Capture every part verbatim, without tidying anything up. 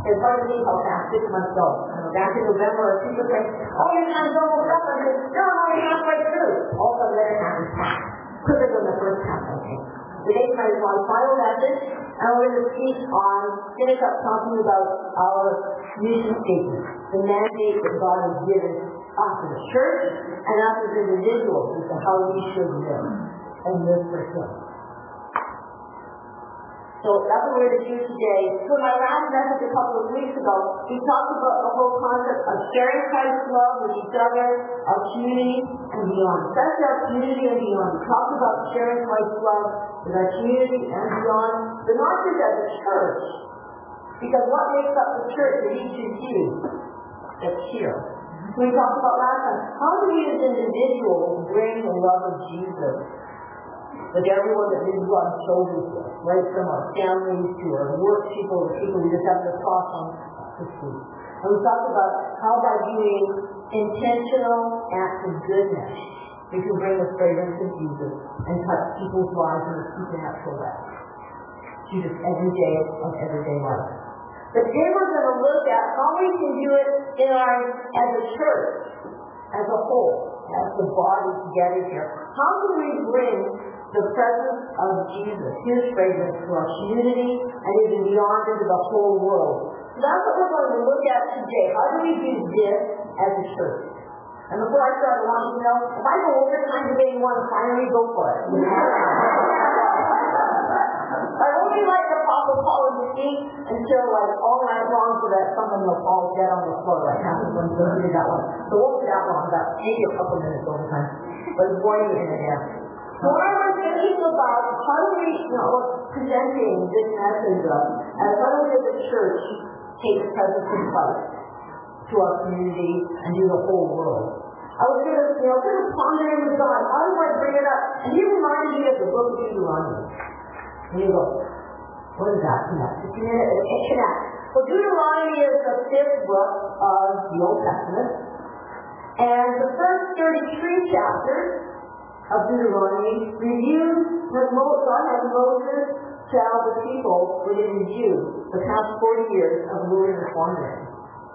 It's hard to believe how fast six months go. Back in November, people say, oh, your time's almost up. I said, no, I'm only halfway through. All of a sudden, it happens fast. Quicker than the first half, I think. Today's my one final message, and we're going to speak on, finish up talking about our mission statement, the mandate that God has given us as a church and us as individuals as to how we should live and live for Him. So that's what we're going to do today. So my last message a couple of weeks ago, we talked about the whole concept of sharing Christ's love with each other, our community, and beyond. That's our community and beyond. We talked about sharing Christ's love with our community and beyond, but not just as a church, because what makes up the church is each of you that's here. We talked about last time, how do we as individuals bring the love of Jesus with everyone that we've got shoulders with, right from our families to our work people, the people we just have to talk on this week. And we talked about how by doing intentional acts of goodness, we can bring the fragrance of Jesus and touch people's lives in a supernatural way. To just every day of everyday life. But today we're going to look at how we can do it in our, as a church, as a whole, as the body together here. How can we bring the presence of Jesus, His fragrance, to our community and even beyond into the whole world? So that's what we're going to look at today. How do we do this as a church? And before I start, I want you to know, if I go overtime today and you want to fire me, go for it. I only like the Apostle Paul and the speak until like all night long so that someone will fall dead on the floor like happens when we did that one. So it won't be that long, about maybe a couple minutes overtime. But it's boring in there. So when I was thinking about how do we, you know, presenting this message of, as how do we as a church take the presence of Christ to our community and to the whole world? I was going to, you know, kind of pondering with God, how do I bring it up? And He reminded me of the book of Deuteronomy. And you go, what is that? Connect. It's it connects. Well, Deuteronomy is the fifth book of the Old Testament. And the first thirty-three chapters of Deuteronomy reviews what God has Moses tell the people within review the past forty years of wilderness wandering.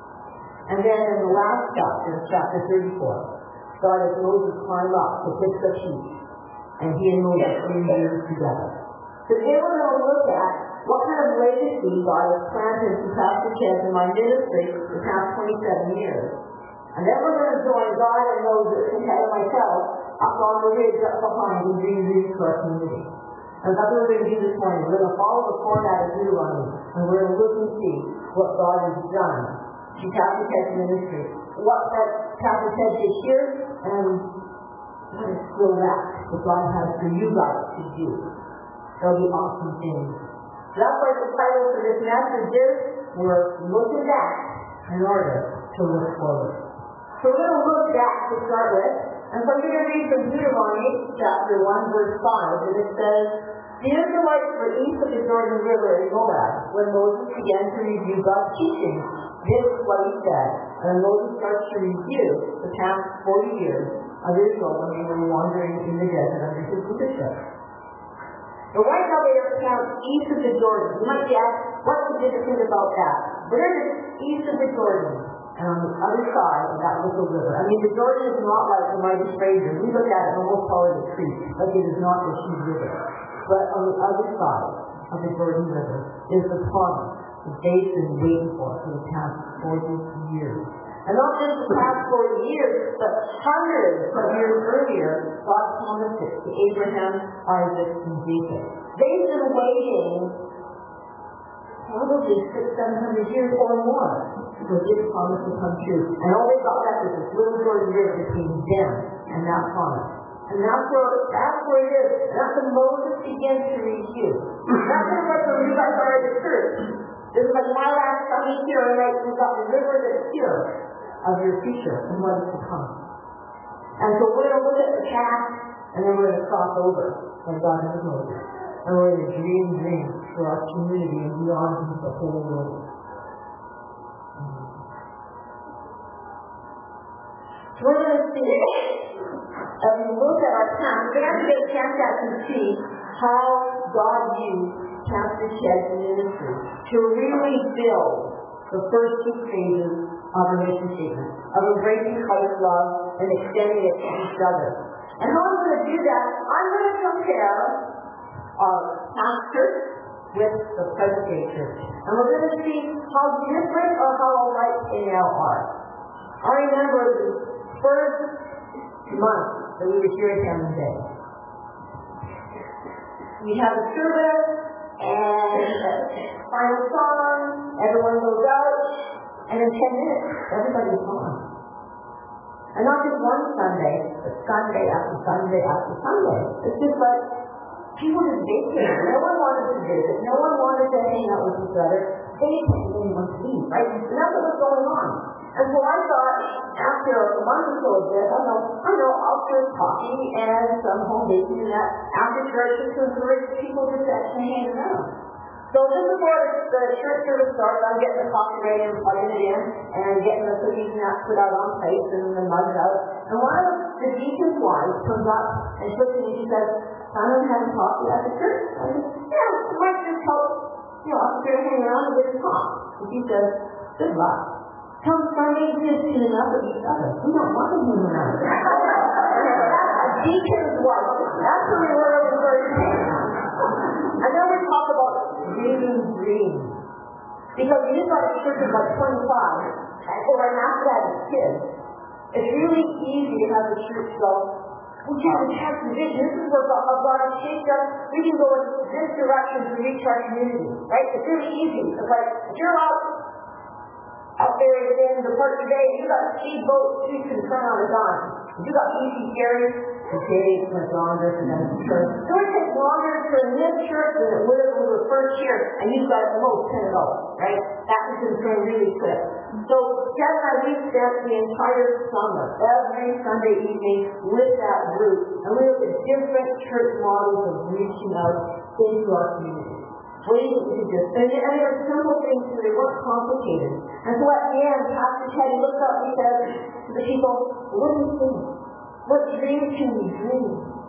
And then in the last chapter, chapter thirty-four, God has Moses climb up to pick the sheep, and he and Moses review together. So today we're going to look at what kind of legacy God has planted through Pastor Ken in my ministry the past twenty-seven years. And then we're going to join God and Moses and Ted and myself up on the ridge up behind and bring these to our community. And that's what we're going to do this morning. We're going to follow the format of Deuteronomy, and we're going to look and see what God has done through Pastor Ted's ministry. What that Pastor Ted did here, and what is still left that God has for you guys to do. There'll be awesome things. So that's why the title for this message is, we're looking back in order to look forward. So we're going to look back to start with. And so I'm going to read from Deuteronomy chapter one, verse five, and it says, the Israelites were east of the Jordan River in Moab when Moses began to review God's teaching. This is what he said. And then Moses starts to review the past forty years of Israel when they were wandering in the desert under his leadership. But right now they are camped east of the Jordan. You might ask, what's the significance about that? They're east of the Jordan, and on the other side of that little river. I mean, the Jordan is not like the mighty Fraser. We look at it and we'll call it a creek, but it is not a huge river. But on the other side of the Jordan River is the promise that they've been waiting for for the past forty years. And not just the past forty years, but hundreds of years earlier, God promised it to Abraham, Isaac, and Jacob. They've been waiting probably six, seven hundred years or more for this promise to come true. And all they got left is this little Jordan River between them and that promise. And that's where, that's where it is. And that's when Moses begins to review. That's kind of like when you guys are at the church. This is like my last coming here, and like we've got the river that's here of your future and what is to come. And so we're going to look at the past, and then we're going to cross over like God has Moses. And we're going to dream dreams for our community and beyond into the whole world. So we're going to see, as we look at our past, we're going to get a chance to actually see how God used Pastor Ted's ministry to really build the first two pages of our mission statement, of embracing Christ's love and extending it to each other. And how I'm going to do that, I'm going to compare our past church with the present day church. And we're going to see how different or how alike they now are. I remember the first month that we were here at Hammond Bay. We have a service, and final song, everyone goes out, and in ten minutes, everybody's gone. And not just one Sunday, but Sunday after Sunday after Sunday. It's just like people just vacated. No one wanted to visit. No one wanted to hang out with each other. They didn't anyone to leave, right? And that's what was going on. And so I thought, after a month or so of this, I know, I know, I'll serve coffee and some home baking and that after church to encourage people to actually hang around. So just before the church service started, I'm getting the coffee ready and plugging it in and getting the cookies and that put out on plates and the mugs out. And one of the deacon's wives comes up and she looks at me and she says, "Simon having coffee at the church?" I said, "Yeah, it might just help, you know, us to hang around and get a talk." And she says, "Good luck. Come Sunday, we just seen enough of each other. We don't want to hang around." A deacon's wife. That's when we were in the first day. And then we talk about dreaming dreams. Because when you've got a church of like twenty-five, or right after that as kids, it's really easy to have the church go, "We have a church vision. This is where God has shaped us. We can go in this direction to reach our community." Right? It's really easy. It's like, if you're out out there in the park today, you got speedboats you can turn on a dime. If you got easy carries, the day went longer for them to church. It would take longer for this church than it would have when we were first here, and you got the most ten dollars, right? That was just going really quick. So Deb and I, we spent the entire summer, every Sunday evening, with that group, and we looked at different church models of reaching out into our community. Ways that we could just, and, and they were simple things, so they weren't complicated. And so at the end, Pastor Teddy looked up and he said to the people, "What do you think? What dreams can we dream?"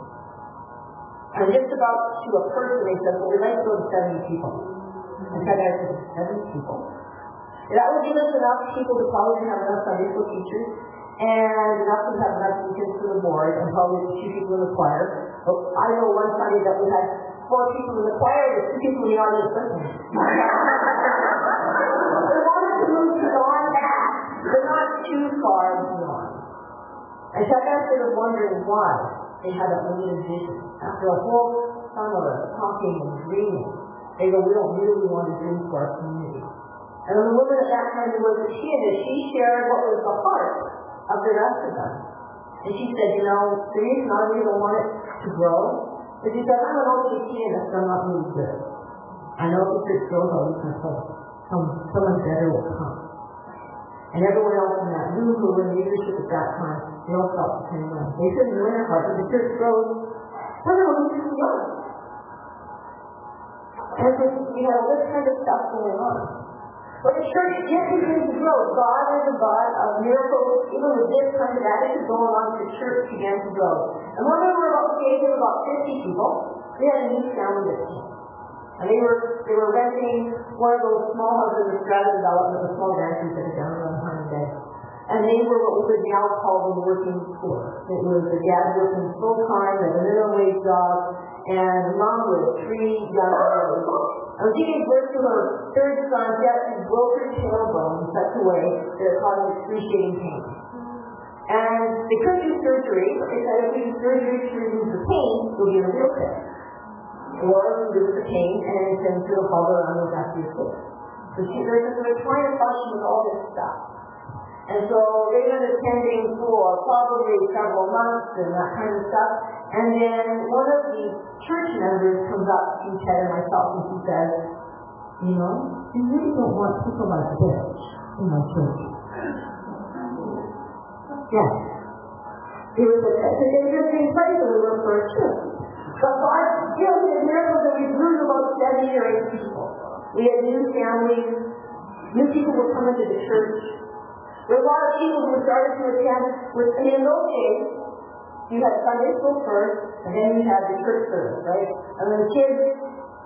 And just about to a person, they said, "Well, we'd like to go to seventy people." And Teddy said, seventy people? That would give us enough people to probably have enough Sunday school teachers, and enough to have enough deacons for the board, and probably two people in the choir. But I know one Sunday that we had four people in the choir, and two people in the audience listening. They wanted to move beyond that, but not too far beyond. And so I got sort of wondering why they had that limited vision. After a whole summer of talking and dreaming, they go, "We don't really want to dream for our community." And the woman at that time who was a kid, she shared what was the heart of the rest of them. And she said, "You know, the reason I really don't want it to grow is because I'm an old pianist, I'm not really good. I know if it grows, I'll lose my soul. Some, someone better will come." And everyone else in that room who were in leadership at that time, they all felt the same way. They couldn't win their heart, but the church grows. We're going to lose young. And so we had all this kind of stuff going on. But the church did continue to grow. God is a God of miracles. Even with this kind of attitude going on, the church began to grow. And when we were about the age of about fifty people, we had a new family that came. And they were they were renting one of those small houses in strata development, the small ranches that are down around Hammond Bay. And they were what we would now call the working poor. It was the dad working full time at a minimum wage job, and mom with three young girls. I was giving birth to her third son. She actually broke her tailbone in such a way that it caused excruciating pain. And they couldn't do surgery, but they said if we do surgery to remove the pain, we'll be in a wheelchair. Or remove the pain and then sort of follow around with that to your kids. So she, they're, they're trying to function with all this stuff. And so they've been attending for probably several months and that kind of stuff. And then one of the church members comes up to Ted and myself and she says, "You know, you really don't want people like this in my church." Yes. It was a, it's an interesting place that we were for a church. But God still did miracles that we grew to about seventy or eight people. We had new families. New people were coming to the church. There were a lot of people who started to attend. With, and in those days, you had Sunday school first, and then you had the church service, right? And when the kids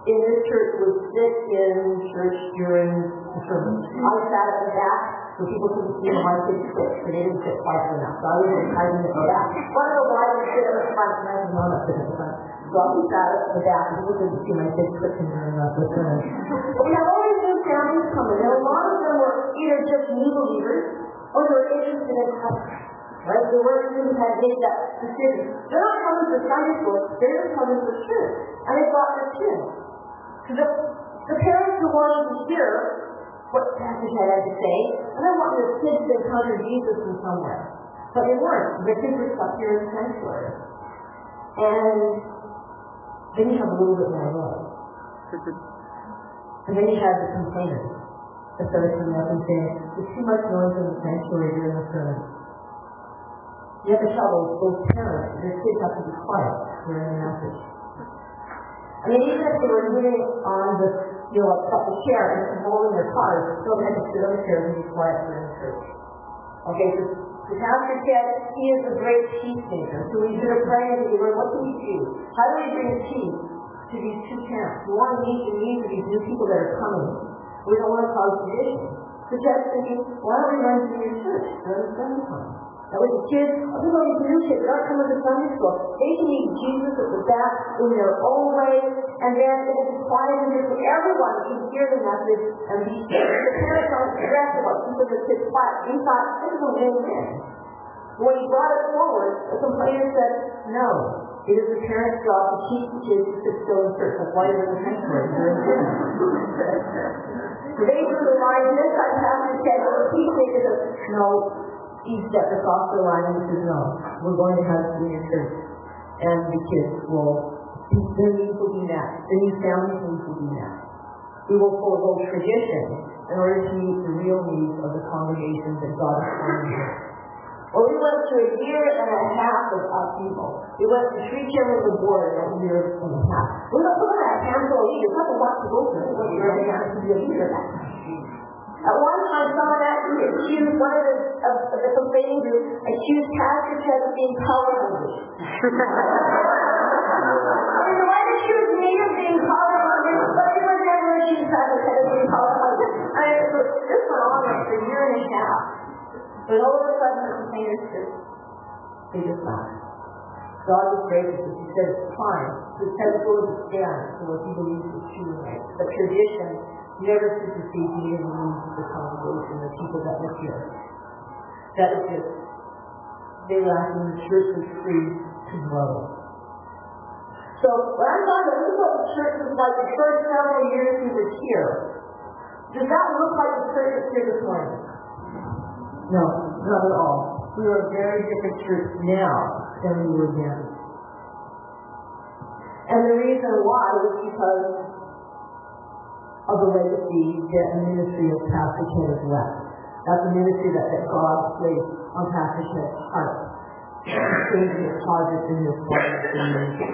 in this church would sit in church during the sermon. I sat at the back so people couldn't see my big stick, so they didn't sit quiet enough. So I was hiding at the back. One of the wives would sit at the front, and I was not sit at the front. So I was sat at the back, and people couldn't see my big cushion during the sermon. But we have all these new families coming, and a lot of them were either just new believers, or they were interested in Christ. Right? They weren't even had made that decision. They're not coming for Sunday school, they're just coming for church. And they brought their kids. Because the, the parents who wanted to hear what Pastor Ted had to say, and they wanted their kids to encounter Jesus in somewhere. But they weren't. Their kids were stuck here in the sanctuary. And then you have a little bit more love. And then you have the complainers that started coming up and saying, there's too much noise in the sanctuary during the sermon. You have to tell those, those parents, their kids have to be quiet during the message. I mean, even if they were moving on the, you know, up the chair and holding their cars, still they had to sit on the chair and be quiet during church. Okay, so the pastor said he is a great peacemaker. So we should have prayed and we were, what do we do? How do we bring peace to these two camps? We want to meet the needs of these new people that are coming. We don't want to cause division. So Ted's thinking, why don't we run to your church during the Sunday time? That way the kids, even though these new kids aren't coming to Sunday school, they can meet Jesus at the back in their own way, and then it will be quiet in there so everyone can hear the message and be safe. The parents aren't stressed about keeping the kids quiet. He thought, this is a win-win. When he brought it forward, the complainer said, no. It is the parents' job to teach the kids to sit still in church. That's why they're in the sanctuary. So they drew the line, and this time Pastor said, well, the peacemakers said, no. He stepped across the line and said, no, we're going to have senior church. And the kids will, their needs will be met. Their new family needs will be met. We will forego tradition in order to meet the real needs of the congregation that God is calling here. Well, we went through a year and a half of upheaval. We went through three chairmen of the board in a year and a half. We're not looking at a handful of leaders. Not a lot to go through. What you're going to have to be a leader at. At one time, someone actually accused one of the, of the complaining group, accused Pastor Ted of being color hungry. And the one accused me of being color hungry, but it was never accused Pastor Ted of being color hungry. I mean, so this went on like for a year and a half. But all of a sudden, the complainers just, they just laughed. God was gracious. He said, it's fine. He said, it's going to stand for what he believes is true and right. But tradition never supersedes the needs of the congregation, the people that were here. That was just, they were asking the church was free to grow. So when I'm talking about, this is what the church was like the first several years we were here. Does that look like the church that's here this morning? No, not at all. We are a very different church now than we were then. And the reason why is because of the legacy that the ministry of Pastor Ted has left. That's the ministry that, that God placed on Pastor Ted's heart. Changing his project in this ministry.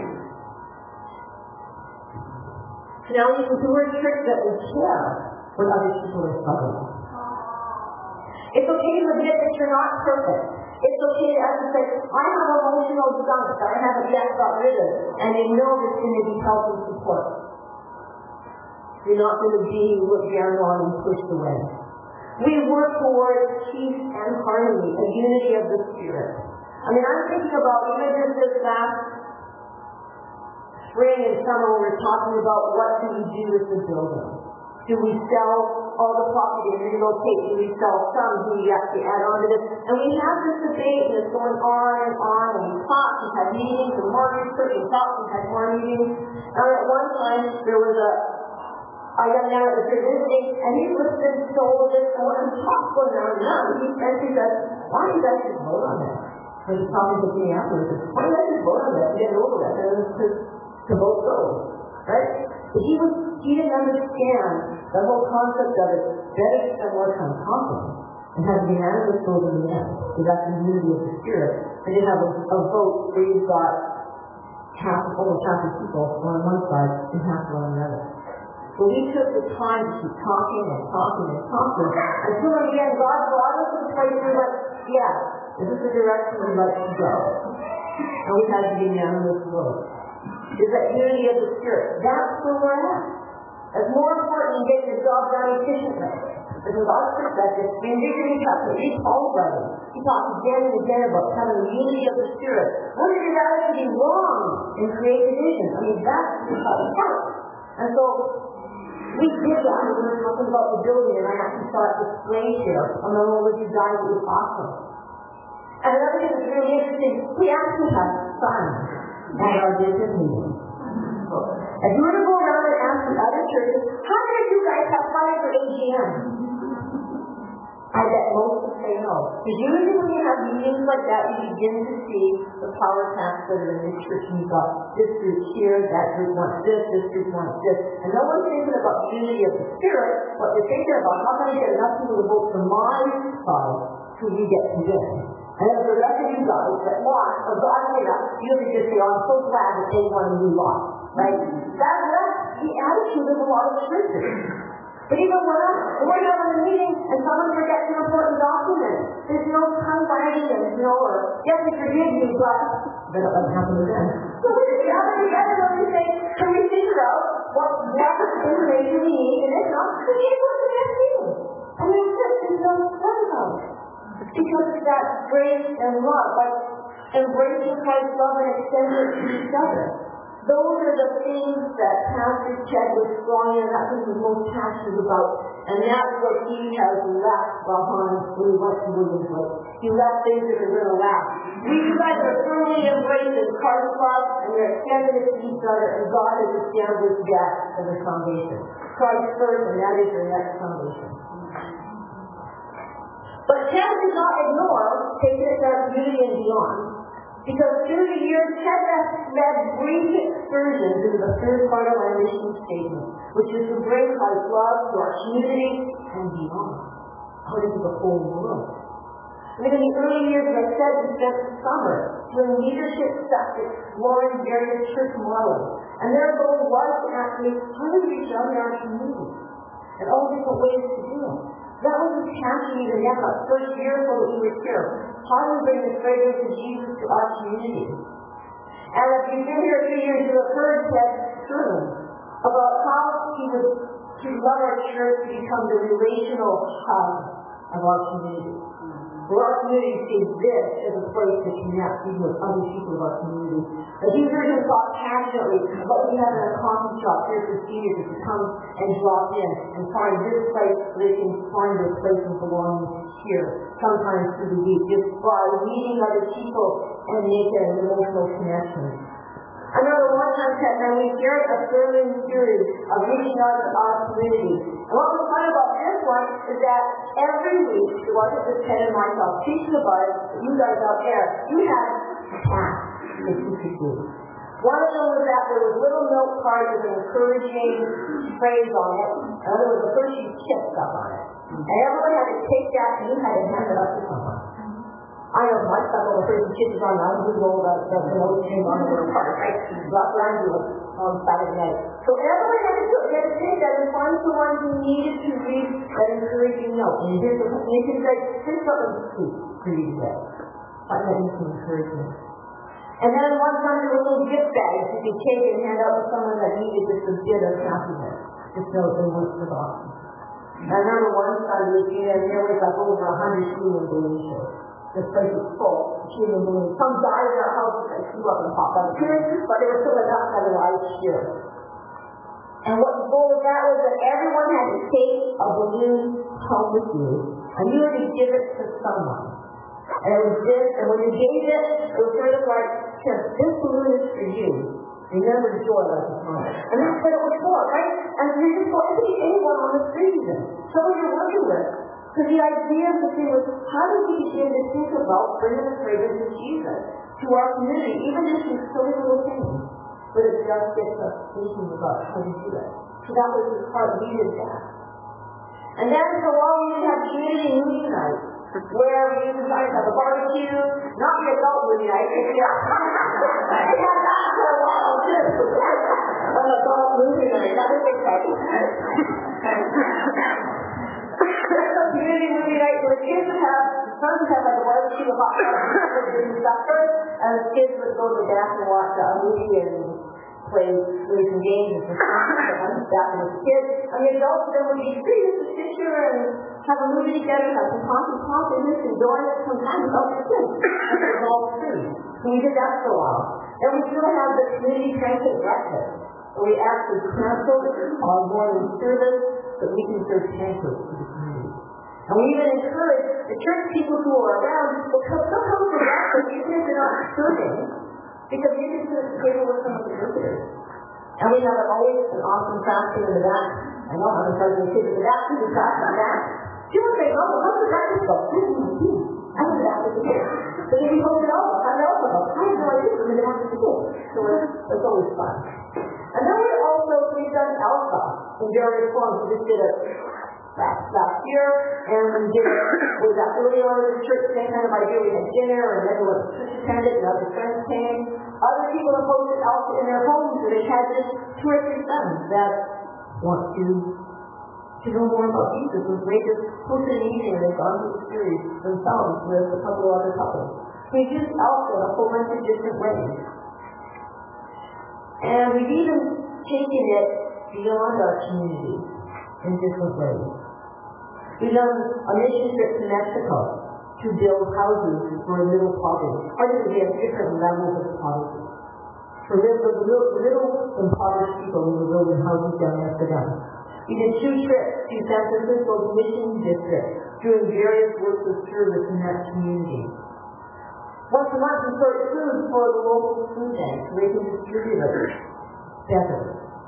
So now we can do a church that will care when other people are struggling. It's okay to admit that you're not perfect. It's okay to have to say, I have emotional junk that I haven't yet got rid of, and you know there's going to be help and support. You're not going to be looked down on and pushed away. We work towards peace and harmony, a unity of the Spirit. I mean, I'm thinking about even just this last spring and summer when we're talking about what do we do with the building. Do we sell all the property and relocate? Do we sell some? Do we actually add on to this? And we have this debate and it's going on and on, and we talk, we've had meetings, and more research, we talk, we've had more meetings. And at one time, there was a a young man that was here visiting, and he listened to all of this, and when the talk going on and on, he said, he said, why don't you guys just vote on this? So he's talking to me afterwards, why don't you guys just vote on this and get it over with, and to, to vote goes, right? But he was, he didn't understand the whole concept of it, better to spend more time talking, and have the unanimous vote in the end, because that's the unity of the Spirit, and then have a, a vote where you've got half, almost half the people on one side and half on the other. But we took the time to keep talking and talking and talking until in the end God brought us to the place where we're like, yeah, this is the direction we'd like to go. And we had to be unanimous vote. is that unity of the Spirit. That's where we're at. It's more important than getting your job done efficiently. Because our perspective, in Victory Chapter, read Paul's writing. He talks again and again about having the unity of the Spirit. What if it actually be wrong in creative vision? I mean, that's how it works. And so, we did that when we were talking about the building, and I actually saw it displayed here on the role of you guys. It was awesome. And another thing that's really interesting, we actually had fun at our business meeting. If you were to go around and ask the other churches, how many of you guys have fun at your A G M? I bet most would say no. Because usually when you have meetings like that, you begin to see the power transfer in the church. And you've got this group here, that group wants this, this group wants this. And no one's thinking about the unity of the Spirit, but they're thinking about how can I get enough people to vote for my side so we get to this. And then the rest of you guys that want, or God made up, you can just say, oh, I'm so glad that they won and we lost. Right? That, that's the attitude of a lot of churches. But even when we're having a meeting and someone forgets an important document, there's no tongue wagging and you know, or yes, we forgive you, but that doesn't happen again. So we just gather together and we say, can we figure out what information we need, and if not, we get what the next meeting. And that's it. There's no fun about it. It's because of that grace and love, like embracing Christ's love and extending it to each other. Those are the things that Pastor Chet was strong in, that's what he was most passionate about. And that's what he has left behind when he went to Williamsburg. He left things that are going to last. We guys are firmly embraced in Christ's love, and we're extending it to each other, and God has established that as a foundation. Christ first, and that is your next foundation. But Chet did not ignore taking it down to unity and beyond. Because through the years, Chet has led brief excursions into the third part of our mission statement, which is to bring Christ's love to our community and beyond, out into the whole world. I mean, in the early years, as I said, we spent the summer doing leadership stuff, exploring various church models. And their goal was to actually how do we reach out in our community and all different ways to do it. That was his passion even yet, that first year or so that we were here. How do we bring the fragrance of Jesus to our community? And if you've been here three years, you have heard Ted's sermon about how he would he would love our church to become the relational hub of our community. Where our community sees this as a place to connect even with other people of our community. As you heard him talk passionately about we have in a coffee shop here for seniors to come and drop in and find this place where they can find their place of belonging here, sometimes through the week, just by meeting other people and making an emotional connection. I remember one time, Ted, and we shared a sermon series of reaching out to our community. And what was fun about this one is that every week, it wasn't just Ted and myself teaching about it, but you guys out there, you had a task that you could do. One of them was that there was little note cards with an encouraging phrase on it. Another was a first you tip stuff on it. And everyone had to take that and you had to hand it up to someone. I know my stuff over here, the kids are on that, we roll that, that the notes came on the part, right? That's what I'm doing on Saturday night. So everyone had to do it. They had to take that and find someone who needed to read that encouraging note. And here's what you can say, here's something sweet for you today. Find that needs some encouragement. And then one time there were little gift bags you could take and hand out to someone that needed just a bit of happiness. Just know they weren't forgotten. I remember one Sunday, and there was like over a hundred human donations. This place was full. Human beings. Some died in our house and flew up and popped out of here, but there was still enough that arrived here. And what the goal of that was that everyone had to take a balloon home with you, and you had to give it to someone. And it was this, and when you gave it, it was sort of like, this balloon is for you. Remember the joy like the time. And that's what it was for, right? And you're just going, it could be anyone on the street even. Someone you're working with. Because the idea of the thing was, how do we begin to think about bringing the fragrance of Jesus to our community, even if it's silly little things, but it just gets us thinking about how to do it. So that was his heart, we did that. And then for a while we would have community movie night, where we would try to have a barbecue, not the adult movie night, but we had that for a while too. An adult movie night, that was exciting. Community movie night where the kids would have, the sons would have like a barbecue, a hot dog, and stuff first, and the kids would go to the back and watch a movie and play really some games and some fun back when I was a kid. And the adults then would be free to sit here and have a movie together, have some coffee, coffee, and this and donuts sometimes without the kids. And it was all free. So we did that for a while. And we still have the community transit breakfast. So we actually canceled our morning service so we can serve pancakes to the community. And we even encourage the church people who are around to come come for breakfast even if they're not serving, because you can sit at the table with some of the visitors. And we have always an awesome fasting in the back. I know I'm encouraging the kids in the back to do fast in the back. People say, oh, well, how's the breakfast go? I was back with the kids. So then we hope it all. How did it also go? I have no idea. We're going to have to do it. So it's, it's always fun. And then we also, we've done Alpha in various forms. We just did it last, last year, and we did it, we got early on in the church, same kind of idea. We had dinner, and everyone was church attended, and other friends came. Other people have hosted Alpha in their homes, and they had just two or three friends that want to, to know more about Jesus. And they just hosted an evening, and they've gone through the series themselves with a couple of other couples. We used Alpha in a whole bunch of different ways. And we've even taken it beyond our community in different ways. We've done a mission trip to Mexico to build houses for middle poverty. Hardly we have different levels of poverty. For the little, little impoverished people, we were building houses down there for them. We did two trips to San Francisco's Mission District, doing various works of service in that community. Once a month, we serve food for the local food banks so they can distribute it better.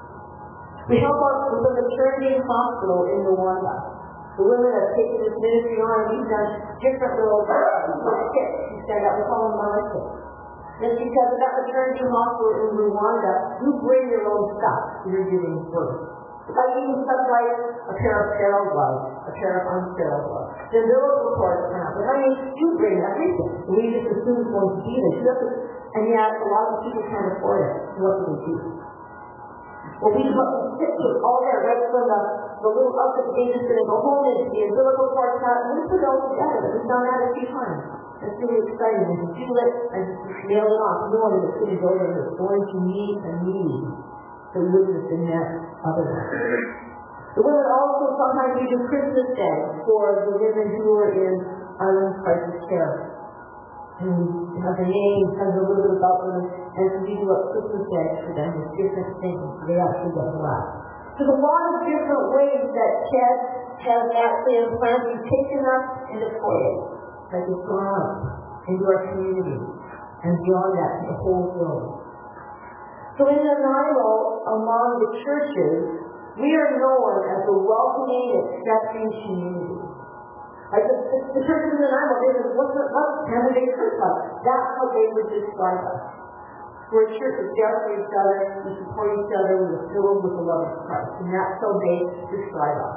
We help out with the maternity hospital in Rwanda. The women have taken this ministry on, and we've done different little kits. We stand up, we call them Mama kits. That's because of that maternity hospital in Rwanda, you bring your own stuff when you're giving birth. Like even stuff like a pair of sterile gloves, a pair of unsterile gloves. The umbilical cord kind of, but I mean, you bring everything. We just assume it's going to be there. And yet, a lot of people can't afford it. So what do they do? Well, we sit with all there, right from the, the little outfit that they just going to go home and the umbilical cord cut, and we put it all together. We've done that a few times. It's really exciting. We can feel it and just nail it off, knowing that it's going to go there and it's going to meet a need that wouldn't have been met otherwise. The women also sometimes we do Christmas Day for the women who are in Island Crisis Care. And we have their names, tell a little bit about them, and so we do a Christmas Day for them with different things. They actually get blessed. There's a lot of different ways that Ted has actually implanted. We've taken us into foyer, like it's gone up into our community, and beyond that to the whole world. So in Nanaimo, among the churches, we are known as a welcoming, accepting community. Like the, the, the churches in Nanaimo, they said, what's the what's candidate church like? That's how they would describe us. We're a church that's there for each other, we support each other, we're filled with the love of Christ. And that's how they describe us.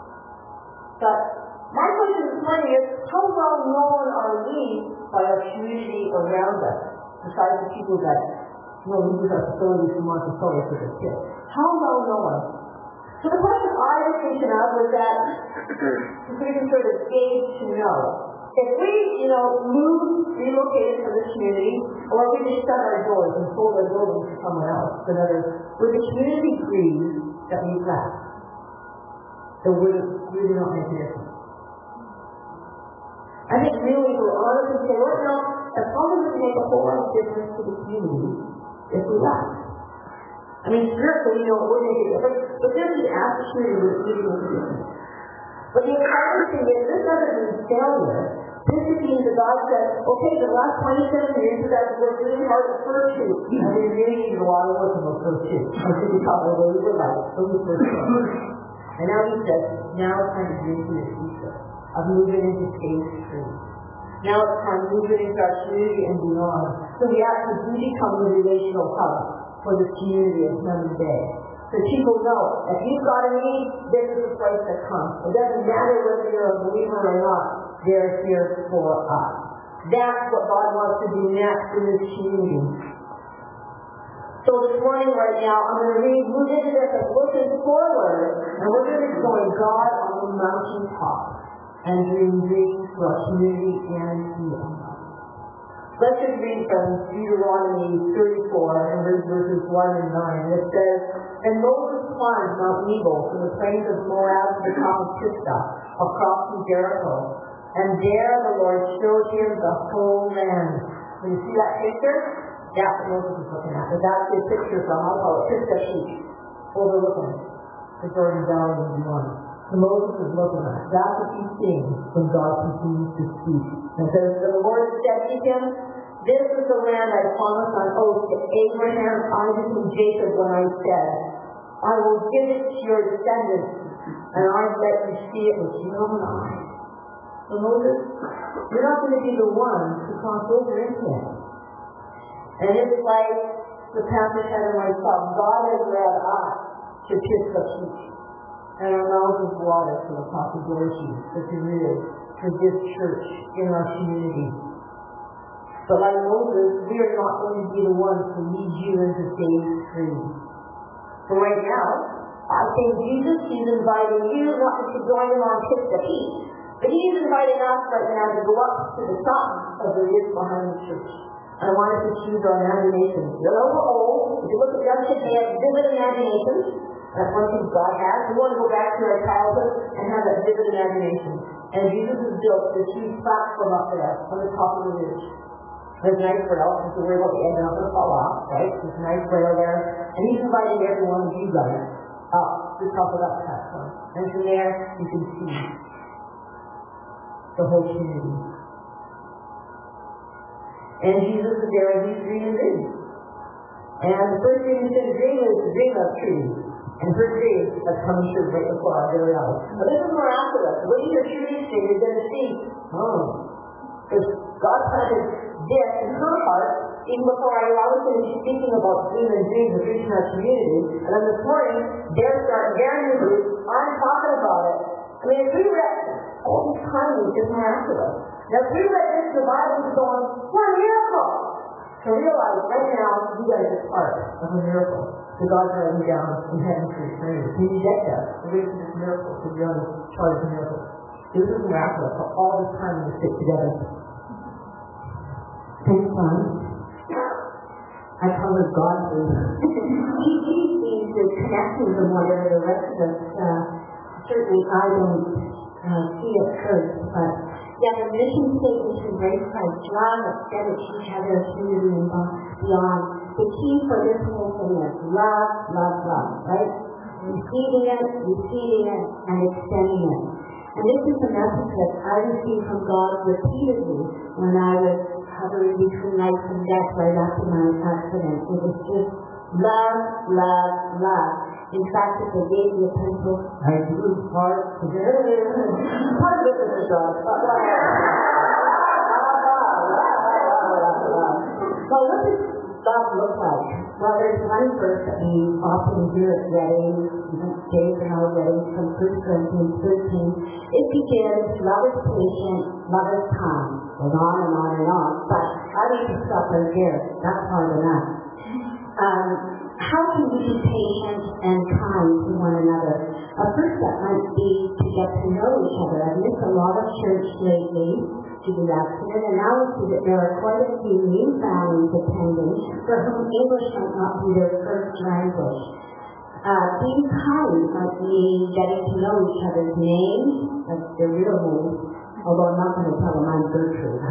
But my question this morning is, how well known are we by our community around us, besides the people that you know, we use our facilities from Montessori for their kids? How well known? So the question I was thinking of was that we can sort of gauge to know. If we, you know, move, relocated from the community, or we just shut our doors and sold our buildings to someone else, another, would the community grieve that we left? Or would it really not make a difference? I think really we're honest and say, well, no, as long as we make a whole lot of difference to the community if we left. I mean, spiritually, you know, it would make a difference, but there's an attitude that really makes a difference. But the important thing is, this doesn't mean failure. This means that God says, okay, the last twenty-seven years you guys worked really hard at first two. And we really needed a lot of work in those first two. I think we probably where we were like, those were first two. And now he says, now it's time to move into the future of moving into phase three. Now it's time to move into our community and beyond. So we actually do become the relational hub for the community of Sunday Day. So people know, if you've got a need, this is the place that comes. It doesn't matter whether you're a believer or not, they're here for us. That's what God wants to do next in this community. So this morning right now, I'm going to read, move into this as looking forward, and we're going to be going God on the mountaintop and dream dreams for our community and beyond. Let's just read from Deuteronomy thirty-four and read verses one and nine. It says, "And Moses climbed Mount Nebo from the plains of Moab to the top of Pisgah, across from Jericho. And there the Lord showed him the whole land." When you see that picture, that's what Moses is looking at. But that's the picture from, I'll call it Pisgah Sheep, overlooking the Jordan Valley and beyond. So Moses is looking at. That's what he's seeing when God continues to speak. And it says, "The Lord said to him, this is the land I promised on oath to Abraham, Isaac, and Jacob when I said, I will give it to your descendants, and I've let you see it with your own eyes." So Moses, you're not going to be the one to cross over into it. And it's like the pastor said and myself, God has led us to Pisgah Sheep, and our mouths is water for the possibilities that there is for this church in our community. But like Moses, we are not going to be the ones to lead you into phase three. So right now, I think Jesus, he's inviting you not to join him on Pisgah Sheep, but he's inviting us right now to go up to the top of the ridge behind the church. I want us to choose our imaginations. You know, we're old. If you look at young kids, they have vivid imaginations. That's one thing God has. We want to go back to our childhood and have that vivid imagination. And Jesus has built this huge platform up there on the top of the ridge. There's a nice rail, don't have to worry about the edge, not going to fall off, right? There's a nice rail there. And he's inviting every one of you guys up to the top of that platform. And from there, you can see the whole community. And Jesus is there and he's dreaming dreams. And the first thing he's going to dream is to dream of trees. And her dreams have come true right before our very eyes. But this is miraculous. When you're trees dream, you're going to see, oh, because God planted this in her heart even before I was going to be speaking about dreams and dreams of reaching our community. And then this morning, they're starting their new group. I'm talking about it. I mean, if we read all this timing is miraculous. Now, if we read this in the Bible, we're going, what a miracle! To realize right now, you guys are part of a miracle. The God's writing down in heaven for eternity. Can you get that? The reason this miracle, because you're on the chart of miracles. This is miraculous for all this time to stick together. Thanks, Son. I call it God through. He teaches me the connections and whatever the rest of us, uh, certainly I don't uh, see at first, but yeah, the mission statement to embrace Christ, love, extend it to each other, community, and beyond. The key for this whole thing is love, love, love, right? Receiving it, receiving it, and extending it. And this is a message that I received from God repeatedly when I was hovering between life and death right after my accident. It was just love, love, love. In fact, if they gave me a pencil, I drew heart. Part of it is a dog. So what does love look like? Well, there's one verse that we often hear at weddings, Dave and our weddings from First Corinthians thirteen. It begins, love is patient, love is kind. Goes on and on and on. But I need to stop right there. That's hard enough. Um, how can we be patient and kind to one another? A first step might be to get to know each other. I've missed a lot of church lately to the accident, and now we see that there are quite a few new families attending for whom English might not be their first language. Uh, being kind might mean getting to know each other's names, that's their real names, although I'm not going to tell them I'm Gertrude.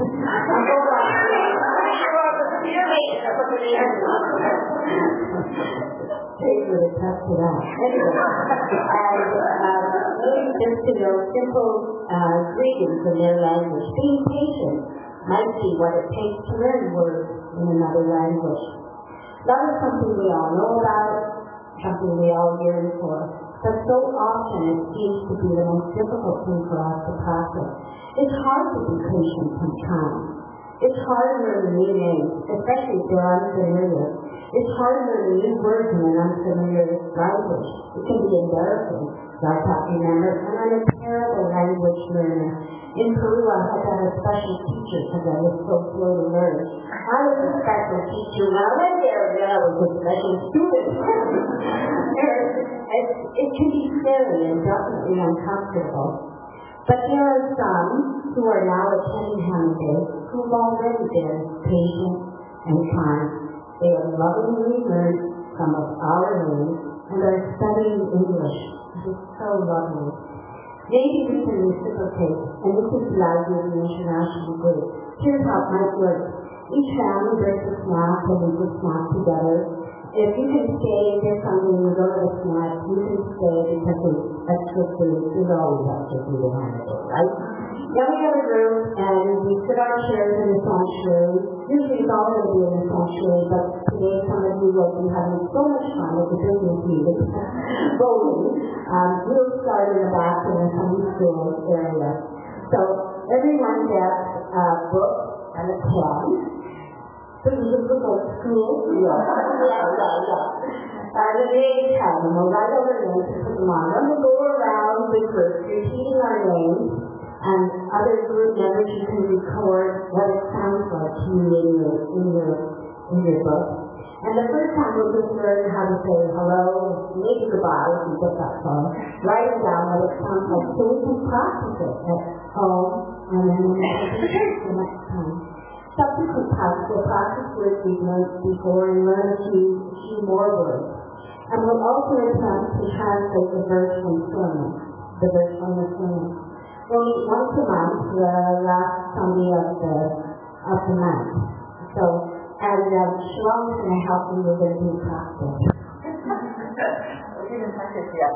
Take with a touch to that. Anyway, and um, maybe just to know simple uh, greetings in their language. Being patient might be what it takes to learn words in another language. Love is something we all know about, something we all yearn for, but so often it seems to be the most difficult thing for us to practice. It's hard to be patient sometimes. It's hard to learn new names, especially if they're unfamiliar. It's hard to learn new words in an unfamiliar language. It can be embarrassing. I can't remember, and I'm a terrible language learner. In Peru, I had to have a special teacher because I was so slow to learn. I was a special teacher. When I went there, then I was a special student. it, it can be scary and definitely uncomfortable. But there are some who are now attending Hammond Day, who've already been patient and kind. They have lovingly learned some of our names and are studying English. It is so lovely. Maybe we can reciprocate, and this is the idea of the international group. Here's how it might work. Each family brings a snack, and we just snack together. If you can stay, there's something you go to the snack, you can stay because there's extra food. There's always extra food in Hammond, right? Then we have a group, and we sit our chairs in the sanctuary. Usually it's all going to be in the sanctuary, but today some of you will be having so much fun with the business music bowling. Um, we'll start in the back in the Sunday school area. So everyone gets a book and a pen. This is a book of school. Yeah, yeah, yeah, yeah. And the name tag, and we'll write over the names and put them on. Then we'll go around the group, repeating our names, and other group members, you can record what it sounds like to you in your, in your, in your book. And the first time we'll just learn how to say hello, maybe goodbye if you get that far. Write it down what it sounds like so we can practice it at home, and then we'll practice it the next time. Subsequent practice, we'll practice words we've learned before and learn a few, a few more words. And we'll also attempt to translate the verse from sermon, the verse from the sermon. We'll meet once a month, the last Sunday of the, of the month. So, and um, Shalom's going to help me with the new practice. We didn't practice yet.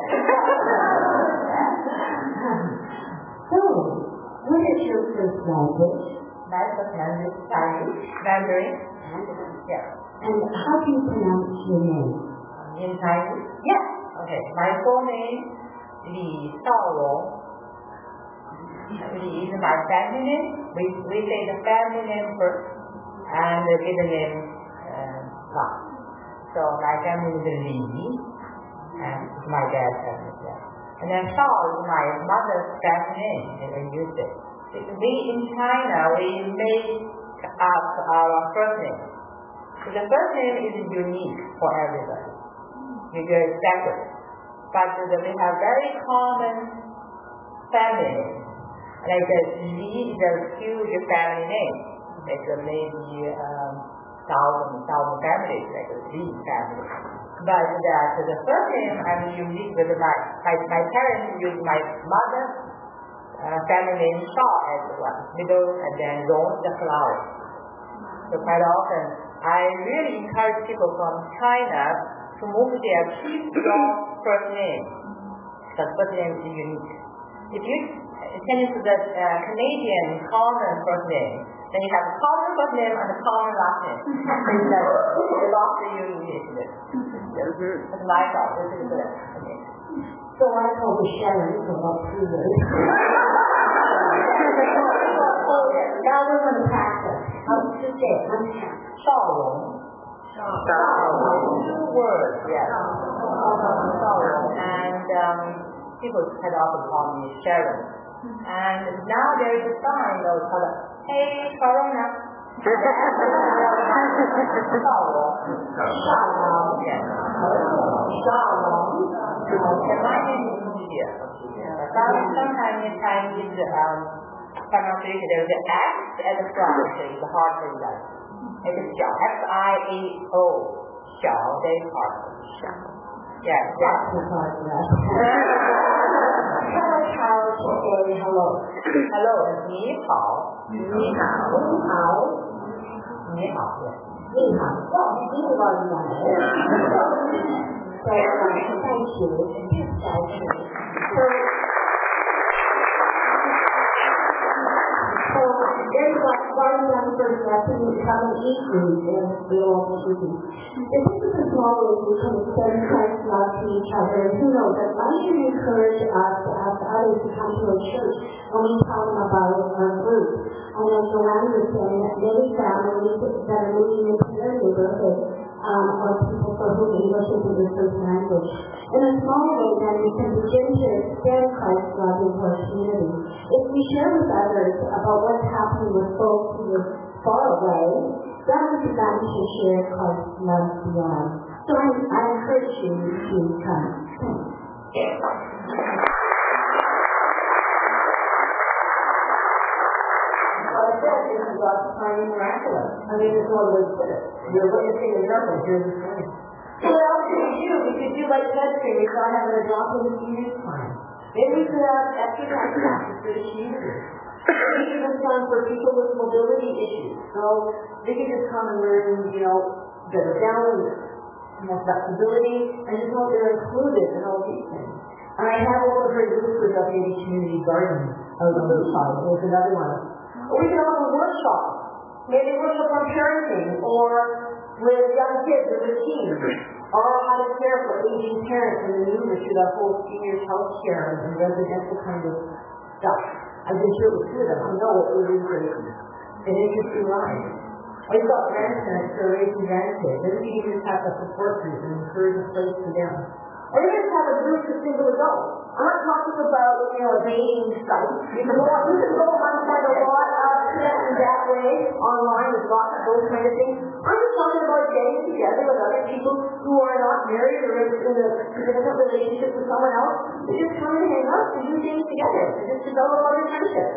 So, what is your first language? My first language is Chinese, Mandarin. Yeah. And how do you pronounce your name? In Chinese? Yes. Okay. My full name is Li Shaorong. Li is my family name. We we say the family name first, and the middle name uh, last. So my family is Li, and my dad's family. Yeah. And then Shao is my mother's family name, and I use it. We in China we make up our first name. So the first name is unique for everybody. You get it separate. But we have very common family names. Like a Li is a huge family name. Like uh, maybe um, thousand, thousand families, like a Li family. But that the first name I'm unique with my, my, my parents use my mother's uh, family name Shao as well, middle, and then Rong the flower. So quite often, I really encourage people from China to move their keep your first name. Because first name is unique. If you attend to the uh, Canadian common first name, then you have a common first name and a common last name. You lost the uniqueness. That's my thought. This is good. Okay. So I told the Sharon for about two years. Now we're going to practice. How to say it? One time. Shaorong. Shaorong. Two words, yes. Shaorong. And um, people quite often call me Sharon. And now there is a sign that was called, hey, Corona. Shaorong. Shaorong. Yes. Shaorong. And my name is Lucia. Sometimes in Chinese um, pronunciation there is an X and a front, so it's hard for you guys. It is Xiao, X I A O. Xiao, very hard. Xiao. Yeah, that's the part of that. Tell us how to say hello. Hello, Ni Hao. Ni Hao. Ni Hao. Ni Hao, yes. Ni Hao. Well, you already know it. So, um, thank you. Thank you. So, so there's like one young person that can come and eat food and we all be eating. If this is a small way we can extend Christ's love to each other, and who knows, that might even encourage us to ask others to come to our church when we tell them about our group. And as Joanne was saying, that many families that are moving into their neighborhood um, are people for whom English is their first language. In a small way, then, we can begin to extend Christ's love into our community. If we share with others about what's happening with folks who are far away, then we began to share Christ's love beyond. So I, I encourage you to come. Thanks. God's timing miraculous. I mean, there's no other way to put it. You're witnessing a miracle. Here's the story. So what else can we do? We could do like Medstream. We start having a drop in the community time. Maybe we could have exercise classes for the community. Maybe even fun for people with mobility issues. So they can just come and learn, you know, better balance, more flexibility, and just know they're included in all these things. And I have over for Luke's updated community garden out on the side. There's another one. Or we can have a workshop. Maybe a workshop on parenting, or with young kids or with teens, or how to care for aging parents and maneuver through that whole seniors health care and residential kind of stuff. I've been through it with two of them. I know it really is an interesting ride. We've got grandparents who are raising grandkids. Maybe you can just have a support group and encourage a place for them. Or you just have a group of single adults. I'm not talking about, you know, a dating site. You can go on, you can go on quite a lot of connecting that way online with lots of those kind of things. I'm just talking about getting together with other people who are not married or in a significant relationship with someone else. They just come and hang out and do things together. They just develop other friendships.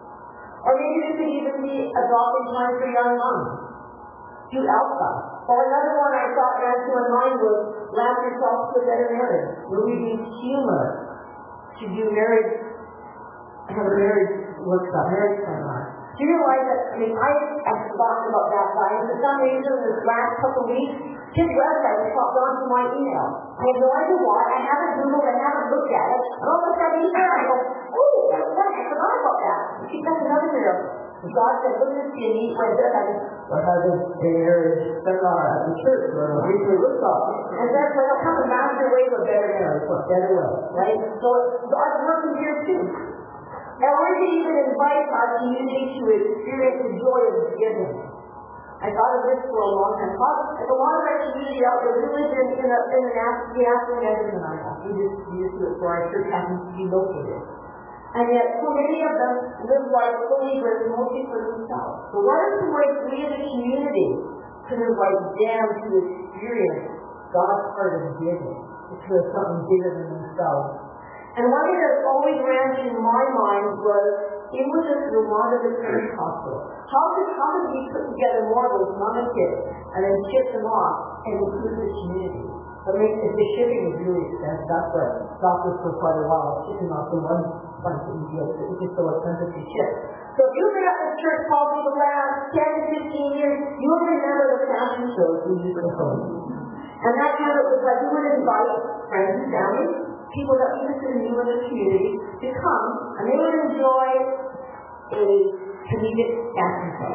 Or maybe this could even be a drop-in time for young moms. Do alpha. Or another one I thought ran through my mind was laugh yourself to a better marriage. Where we use humor to do marriage, have a marriage workshop, marriage seminar. Do you realize that, I mean, I have thought about that guy, and for some reason this last couple of weeks, his website has popped onto my email. I have no idea why. I haven't Googled, I haven't looked at it. And all of a sudden, here I go, oh, that's right, I forgot about that. See, that's another miracle. God said, look at this neat way that I just, we're having a marriage seminar at the church, or a weekly workshop. And that's like, I'll come and master your way to a better marriage, or a better way, right? So God's working here too. And we can even invite our community to experience the joy of giving. I thought of this for a long time. There's a lot of our community out there who lives in, in, a, in an affluent Edmonton area. We just use it for our church happens to be located. And yet, so many of them live life believers mostly for themselves. So what are some ways we as a community could invite them to experience God's part of giving, to have something bigger than themselves? And one thing that always ran through my mind was, it was just the Rwanda Veterans Hospital. How did, how did we put together more of those mama kids and then ship them off and include the community? But I mean, the shipping is really expensive. That's what stopped us for quite a while, shipping off the one bunch of deals. It was just so expensive to ship. So if you've been at this church probably the last ten to fifteen years, you'll remember the fashion shows we used to hold. And that time it was like we would invite friends and family, people that we consider new in the community, to come, and they would enjoy a comedic fashion show.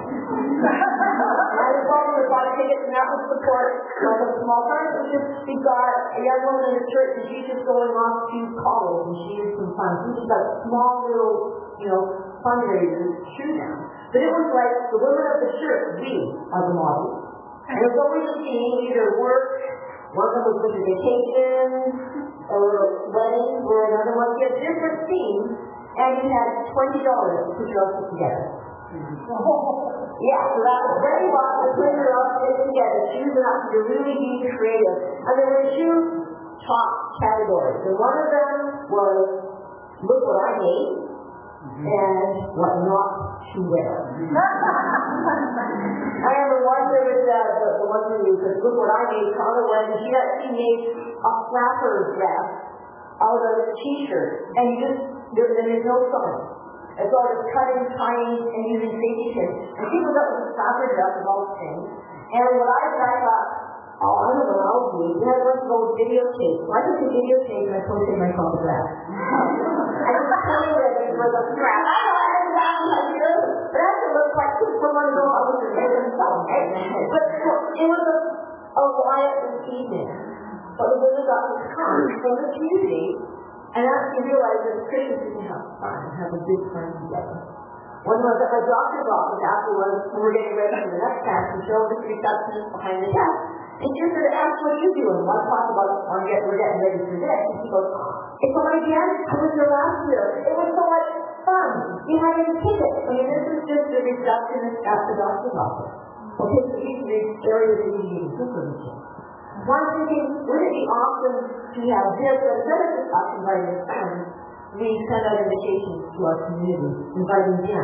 I was talking to buy tickets, and that would support like a small partnership. We've got a young woman in the church, and she's just going off to college, and she needs some fun. So she's got small little, you know, fundraisers through them. But it was like the women of the church, we are the models. And it was always a team, either work, one of them was with vacation, or weddings, or another one. You had different themes, and you had twenty dollars to put your outfit together. Yeah, so that was very well to put your outfit together, choosing up to really be creative. And there were two top categories. And one of them was, look what I made, and what not to wear. I remember once there was uh, the, the one thing who said, look what I made, Carla went, and she actually made a flapper dress out of a t-shirt, and you just, there, there's no sewing. It's all just cutting, tying, and using safety pins. And she was up with a flapper dress of all things. And what I did, I thought, oh, I don't know what I'll do. We had one of those videotapes. So I took the videotape and I posted myself a dress. I just told her that it was a strap. I don't know, I didn't know how to do it. But that actually looked like someone who I was going to make themselves, right? But it was a, a riot evening. But we really got to come from the community and actually realize that Christians can have fun and have a good time together. When I was at my doctor's office afterwards, when we were getting ready for the next class, and showed the receptionist behind the desk. And she said, ask what you're doing. One talk about, oh, we're getting ready for this. And she goes, it's on again? I was there last year. It was so much fun. You had any tickets. I mean, this is just the receptionist at the doctor's office. Okay, so these are the areas that you need to do. One thinking, wouldn't it be awesome to have this, but instead of just inviting your friends, we send out invitations to our community, inviting them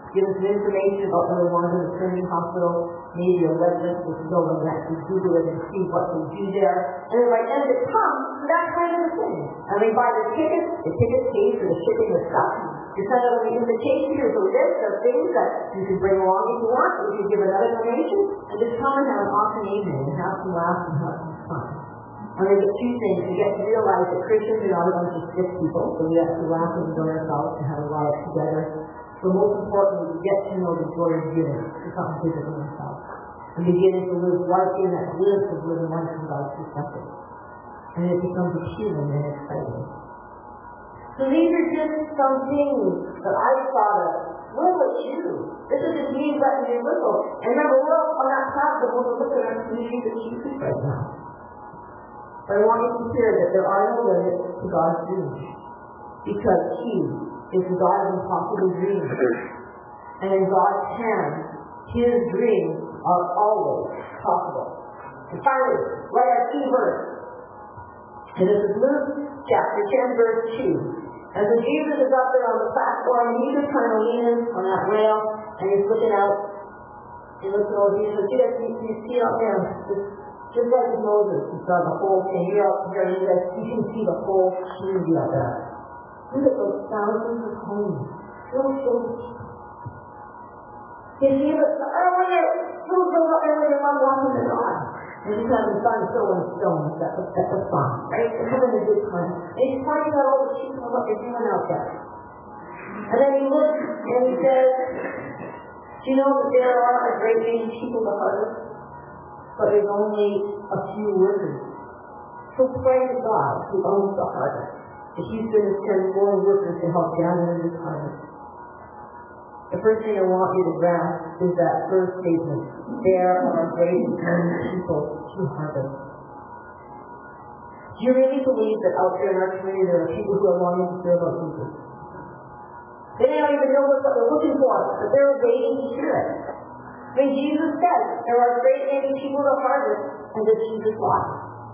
give us some information about whether one of them is in the hospital, maybe a resident will go and actually Google it and see what they do there. And then by the end it comes to that kind of a thing. And we buy the tickets, the ticket pays for the shipping of stuff. You send out an invitation, here's a list of things that you can bring along if you want, or you can give another donation, and just come and have an awesome evening and have some laughs and have some fun. And we get two things. We get to realize that Christians are not a bunch of sick people, so we have to laugh and enjoy ourselves and have a riot together. But most importantly, we get to know the joy of giving to something bigger than ourselves. And beginning to live right in that glimpse of living life from God's perspective. And it becomes appealing and exciting. So these are just some things that I thought of. What about you? This is just me letting you little. And remember, we're on that platform, we're looking at our community that Jesus right now. But I want you to hear that there are no limits to God's dreams. Because He is the God of impossible dreams. And in God's hands, His dreams are always possible. And finally, write our key verse. And this is Luke chapter ten, verse two. And so Jesus is up there on the platform, and he's just kind of leaning on that rail, and he's looking out. He looks over, he says, "See that? You see out there? Just, just like with Moses, he saw the whole thing. You're out here, and he says, you can see the whole community out there. Look at those thousands of homes. Those things. You see, but I wonder who's the one that one walking the dog." And he's having fun throwing stones at the, at the fun, right? They're having a good time. And he's pointing out all the people and what they're doing out there. And then he looks and he says, "Do you know that there are a great many people to harvest, but there's only a few workers? So pray to God who owns the harvest, that He's going to send more workers to help gather in this harvest." The first thing I want you to grasp is that first statement. There are great many people to harvest. Do you really believe that out there in our community there are people who are longing to hear about Jesus? They may not even know what they're looking for, but they're waiting to hear it. When Jesus said there are great many people to harvest, and does Jesus lie?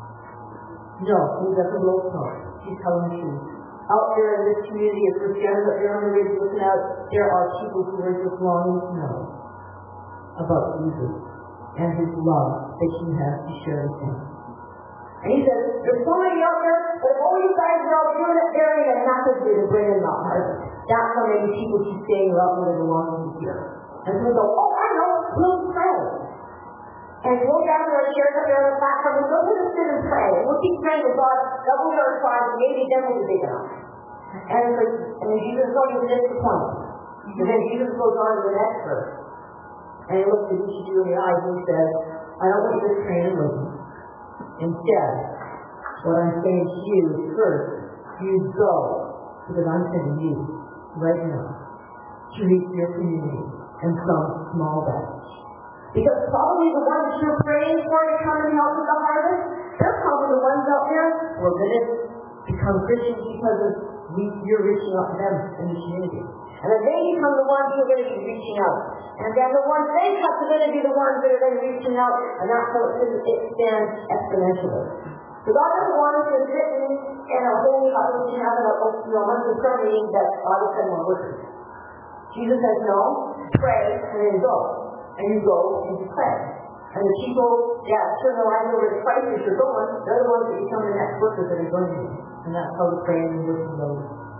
No, He doesn't blow smoke. He's telling the truth. Out there in this community of Christians that they're on the ridge looking out, there are people who are just longing to know about Jesus and His love that He has to share with them. And He says, there's so many out there, but if all you guys are out doing it, there ain't enough of you to bring in the harvest. That's how many people keep saying are out there that are longing to hear. And so we go, oh, I know, we'll pray. And we'll gather our chairs up there on the platform and go, we'll just sit and pray. And we'll keep praying with God, double our tribes, and maybe then we'll be big enough. And, like, and then Jesus goes to this point. And then Jesus goes on to the next verse. And He looks at each of you in the eyes and He says, I don't want you to pray and listen. Instead, what I'm saying to you is first, you go, because I'm sending you right now to reach your community and some small batch. Because probably the ones you're praying for to come and help with the harvest, they're probably the ones out there who are going to become Christians because of we, you're reaching out to them in the community. And then they become the ones who are going to be reaching out. And then the ones they touch are going to be the ones that are going to be reaching out, and that's how it expands exponentially. So God doesn't want us to sit in a holy house and have a, you know, monthly prayer meeting that God will send more workers. Jesus says, no, pray and then go. And you go and you pray. And the people, yeah, turn their lives over to Christ as you're going, they're the ones that become the next workers that are going to you. And that's how the praying and working goes.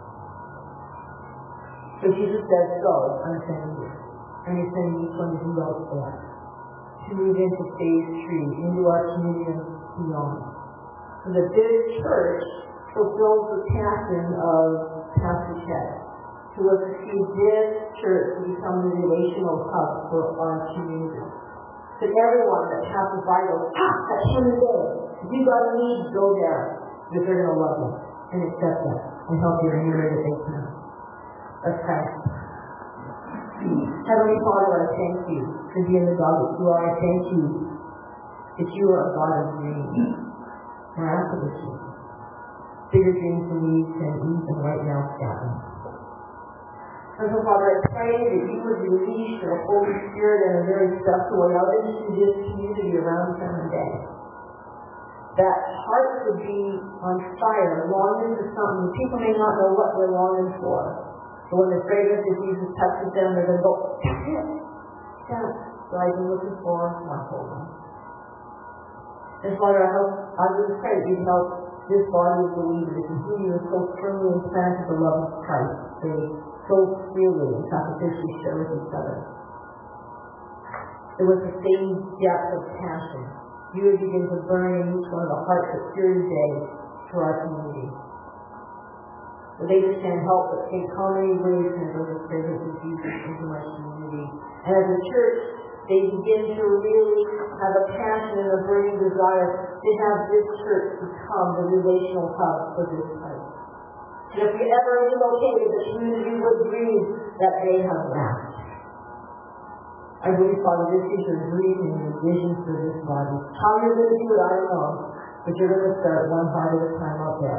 So Jesus says, go, I'm sending you. And He's sending each one of you out there to move into phase three, into our community and beyond. So that this church fulfills the passion of Pastor Ted, to was to see this church become the relational hub for our community. That everyone that passes by goes, ah, that's him today. If you got a need, go there. Because they're going to love you and accept you and help you in any way that they can. Let's pray. Heavenly Father, I thank you for being the God that you are. I thank you that you are a God of dreams. Miraculous dreams. Bigger dreams than we can even right now fathom. And so, Father, I pray that you would release your Holy Spirit in a very special way out into this community around Salmon Bay. That hearts would be on fire, longing for something. People may not know what they're longing for, So when the fragrance of Jesus touches them, they're going to go, that's it. That's what I've been looking for my whole life. And Father, I hope, I really pray that you help this body of believers and who you are so firmly implanted the love of Christ. They so freely and sacrificially share with each other. There was the same depth of passion. You would begin to burn in each one of the hearts that fear today for our community. That they just can't help but take how many ways can go to presence of Jesus into my community. And as a church, they begin to really have a passion and a burning desire to have this church become the relational hub for this place. And if we ever relocated, the community would breathe that they have left. I believe, Father, this is your dream and your vision for this body. How you're going to do it, I don't know. But you're going to start one heart at a time out there.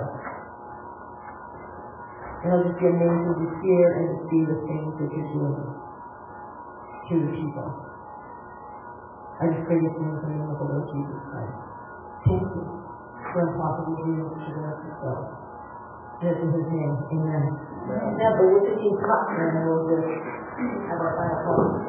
And it'll just be amazing to hear and to see the things that you're doing to the people. I just pray this in the name of the Lord Jesus Christ. Thank you for impossible dreams to the rest of God. And it's in his name. Amen. Now, the witnessing cup, and we'll just have our final call.